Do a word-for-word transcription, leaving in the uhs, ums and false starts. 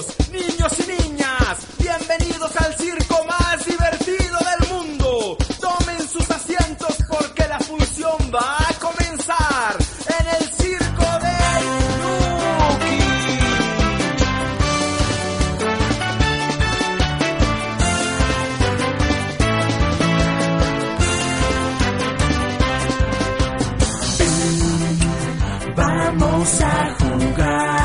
Caballeros, niños y niñas, bienvenidos al circo más divertido del mundo. Tomen sus asientos porque la función va a comenzar en el circo del Nuki. Vamos a jugar.